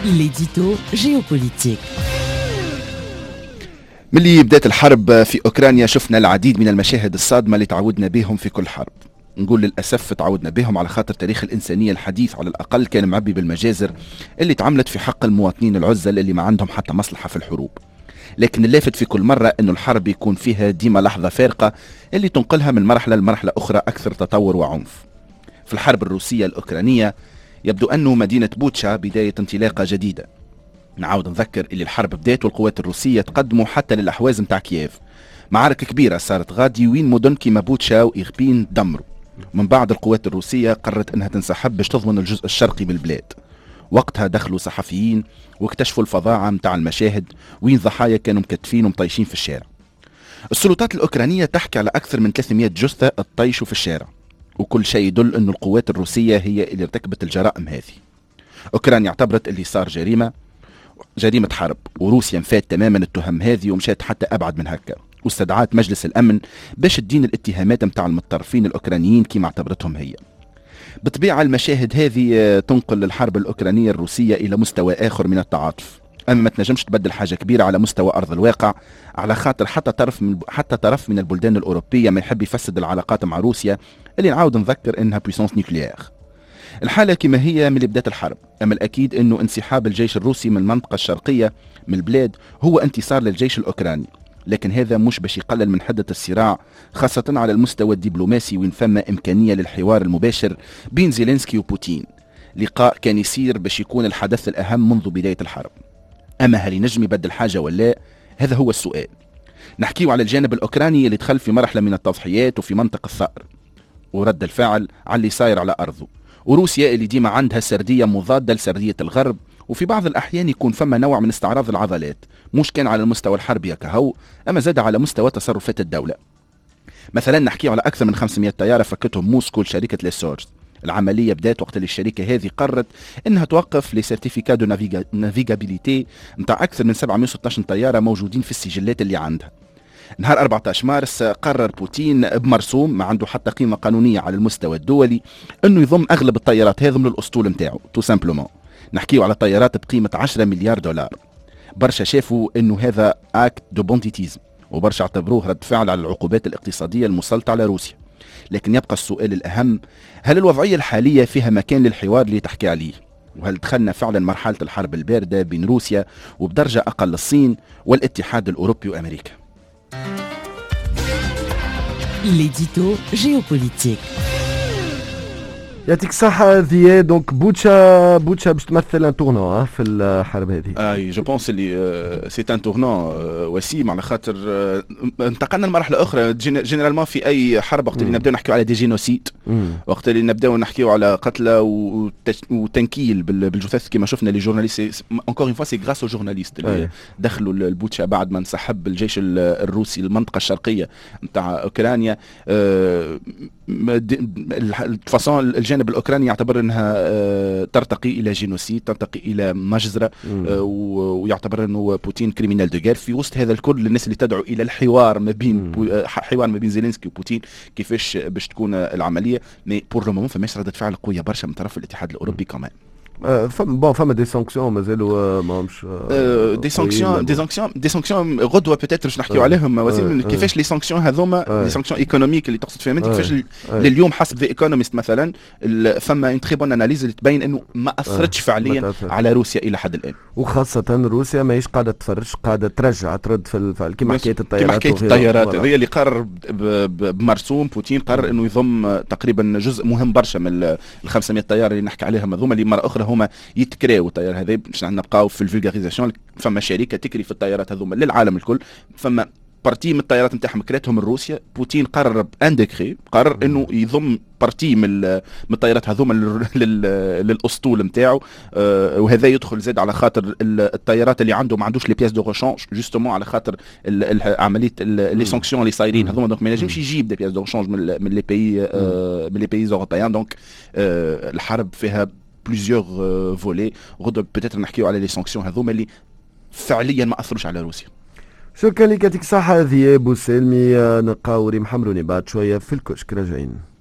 l'édito géopolitique. ملي بدات الحرب في أوكرانيا شفنا العديد من المشاهد الصادمة اللي تعودنا بهم في كل حرب. نقول للأسف تعودنا بهم على خاطر تاريخ الإنسانية الحديث على الأقل كان معبي بالمجازر اللي تعملت في حق المواطنين العزل اللي ما عندهم حتى مصلحة في الحروب. لكن اللافت في كل مرة أنه الحرب يكون فيها ديما لحظة فارقة اللي تنقلها من مرحلة لمرحلة أخرى أكثر تطور وعنف. في الحرب الروسية الأوكرانية يبدو أنه مدينة بوتشا بداية انطلاقة جديدة. نعاود نذكر اللي الحرب بدات والقوات الروسية تقدموا حتى للأحواز متاع كييف. معارك كبيرة صارت غادي وين مدن كيما بوتشا وإغبين دمروا. من بعد القوات الروسية قررت أنها تنسحب باش تضمن الجزء الشرقي من البلاد. وقتها دخلوا صحفيين واكتشفوا الفظاعة متاع المشاهد وين ضحايا كانوا مكتفين ومطيشين في الشارع. السلطات الأوكرانية تحكي على أكثر من 300 جثة تطيشوا في الشارع، وكل شيء يدل أن القوات الروسية هي اللي ارتكبت الجرائم هذه. أوكرانيا اعتبرت اللي صار جريمة حرب، وروسيا نفات تماما التهم هذه ومشات حتى أبعد من هكا، واستدعت مجلس الأمن باش تدين الاتهامات متاع المتطرفين الأوكرانيين كما اعتبرتهم هي. بطبيعة المشاهد هذه تنقل الحرب الأوكرانية الروسية إلى مستوى آخر من التعاطف، أما ما تنجمش تبدل حاجة كبيرة على مستوى أرض الواقع، على خاطر حتى طرف من البلدان الأوروبية ما يحب يفسد العلاقات مع روسيا اللي نعاود نذكر إنها بويسونس نيوكليير. الحالة كما هي من اللي بدات الحرب، أما الأكيد أنه انسحاب الجيش الروسي من المنطقة الشرقية من البلاد هو انتصار للجيش الأوكراني، لكن هذا مش باش يقلل من حدة الصراع، خاصة على المستوى الدبلوماسي وين فما إمكانية للحوار المباشر بين زيلينسكي وبوتين. لقاء كان يصير باش يكون الحدث الأهم منذ بداية الحرب. أما هل ينجم يبدل حاجة ولا؟ هذا هو السؤال. نحكيه على الجانب الأوكراني اللي دخل في مرحلة من التضحيات وفي منطقة الثأر ورد الفعل على اللي صاير على أرضه، وروسيا اللي ديما عندها سردية مضادة لسردية الغرب، وفي بعض الأحيان يكون فما نوع من استعراض العضلات، مش كان على المستوى الحربي كهو، أما زاد على مستوى تصرفات الدولة. مثلا نحكي على أكثر من 500 طيارة فكتهم موسكو لشركة ليسورج. العملية بدات وقت اللي الشركة هذه قررت أنها توقف لي سيرتيفيكا دو نافيغابيليتي نتاع أكثر من 716 طيارة موجودين في السجلات اللي عندها. نهار 14 مارس قرر بوتين بمرسوم ما عنده حتى قيمة قانونية على المستوى الدولي أنه يضم أغلب الطيارات هذه من الأسطول متاعه تو سامبلومون. نحكيه على طيارات بقيمة 10 مليار دولار. برشا شافوا أنه هذا أكت دو بونديتيزم، وبرشا اعتبروه رد فعل على العقوبات الاقتصادية المسلطة على روسيا. لكن يبقى السؤال الأهم، هل الوضعية الحالية فيها مكان للحوار اللي تحكي عليه؟ وهل دخلنا فعلا مرحلة الحرب الباردة بين روسيا وبدرجة أقل الصين والاتحاد الأوروبي وأمريكا؟ L'édito géopolitique. يعطيك الصحة ذي. دونك بوتشا باش تمثل ان تورنون في الحرب هذه. اي جو بونس اللي سي ان تورنون وسيم، على خاطر انتقلنا لمرحلة أخرى. جينيرالمون في أي حرب وقت اللي نبداو نحكيو على دي جينوسيد، وقت اللي نبداو نحكيو على قتلى وتنكيل بالجثث كما شفنا لي جورناليست. انكور اون فوا سي غراس او جورناليست اللي دخلوا البوتشا بعد ما انسحب الجيش الروسي المنطقة الشرقية نتاع أوكرانيا. فاصون الجانب الأوكراني يعتبر أنها ترتقي إلى جينوسيد، ترتقي إلى مجزرة، ويعتبر أنه بوتين كريمينال دو غير. في وسط هذا الكل الناس اللي تدعو إلى الحوار ما بين زيلينسكي وبوتين كيفاش باش تكون العملية. مي بور لو مومون فماش ردة فعل قوية برشا من طرف الاتحاد الأوروبي كمان. فما دي سانكسيون مازالوا ماهمش دي سانكسيون غدوه بتاتر باش نحكيو عليهم وسيم. كيفاش لي سانكسيون هذوما لي سانكسيون ايكونوميك اللي تقصد فيهم انت كيفاش لليوم حسب ذا ايكونوميست مثلا فما اون تري بون اناليز اللي تبين انه ما اثرتش فعليا على روسيا الى حد الان، وخاصه روسيا ماهيش قاعده تفرج، قاعده ترجع ترد في الفعل كما حكايه الطيارات هذه اللي قرر بمرسوم. بوتين قرر انه يضم تقريبا جزء مهم برشا من ال 500 طياره اللي نحكي عليهم هذوما، اللي مره اخرى هما يتكراو الطيار هذا باش نبقاو في الفولغاريزاسيون. فما شركه تكري في الطيارات هذوما للعالم الكل، فما بارتي من الطيارات نتاعهم كراتهم من روسيا. بوتين قرر ان ديكري قرر انه يضم بارتي من الطيارات هذوما للاسطول نتاعو، وهذا يدخل زاد على خاطر الطيارات اللي عنده ما عندوش لي بياس دو ريشانج جوستومون على خاطر عمليه لي سانكسيون اللي صايرين هذوما. دونك ما ينجمش يجيب دي بياس دو ريشانج من لي بيي اوروبيان. دونك الحرب فيها بليزيور فولي. غدوه بتاتر نحكيو على لي سانكسيون هذوما اللي فعليا ما اثروش على روسيا. شكرا لك، يعطيك الصحة ذياب وسلمي. نلقاو ريم حمروني بعد شوية في الكشك راجعين.